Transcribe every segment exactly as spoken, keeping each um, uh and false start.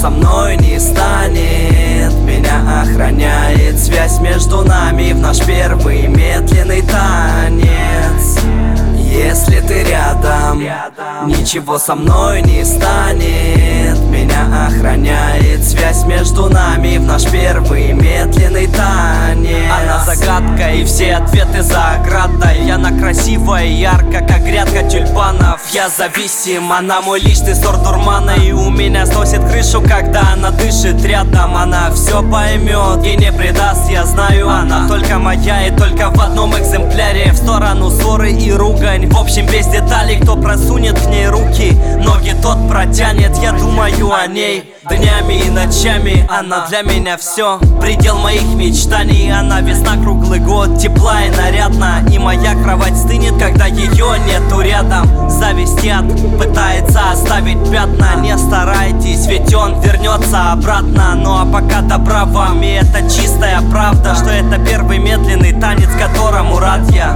со мной не станет. Меня охраняет связь между нами в наш первый медленный танец. Если ты рядом, ничего со мной не станет. Меня охраняет связь между нами в наш первый медленный танец. Она загадка и все ответы за оградой. Она красивая и ярко, как грядка тюльпанов. Я зависим, она мой личный сорт дурмана. И у меня сносит крышу, когда она дышит рядом. Она все поймет и не предаст, я знаю. Она только моя и только в одном экземпляре. В сторону ссоры и ругань, в общем без деталей. Кто просунет к ней руки, ноги тот протянет. Я думаю о ней днями и ночами. Она для меня все, предел моих мечтаний. Она весна круглый год, тепла и нарядна. И моя кровать стынет, когда ее нету рядом. Зависть яд пытается оставить пятна. Не старайтесь, ведь он вернется обратно. Ну а пока добра вам, и это чистая правда, что это первый медленный танец, которому рад я.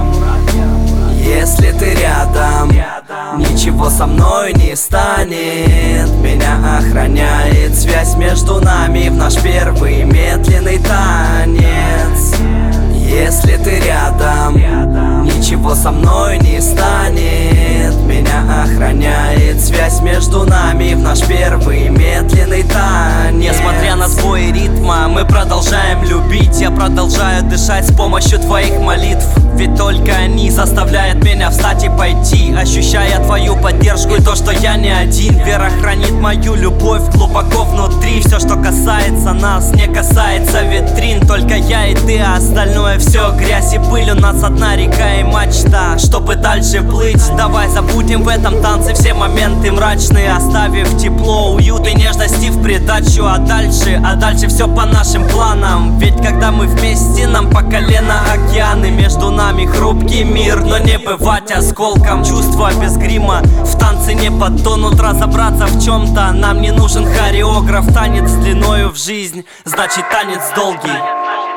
Если ты рядом, ничего со мной не станет. Меня охраняет связь между нами в наш первый медленный танец. Если ты рядом, ничего со мной не станет. Меня охраняет связь между нами в наш первый медленный танец. Несмотря на сбои ритма, мы продолжаем любить. Я продолжаю дышать с помощью твоих молитв. Ведь только они заставляют меня встать и пойти, ощущая твою поддержку и то, что я не один. Вера хранит мою любовь глубоко внутри. Все, что касается нас, не касается витрин. Только я и ты, а остальное все грязь и пыль. У нас одна река и мачта, чтобы дальше плыть. Давай забудем в этом танце все моменты мрачные, оставив тепло, уют и нежности в придачу. А дальше, а дальше все по нашим планам. Ведь когда мы вместе, нам по колено океаны. Между нами хрупкий мир, но не бывать осколком. Чувства без грима в танце не потонут. Разобраться в чем-то нам не нужен хореограф. Танец длиною в жизнь, значит танец долгий.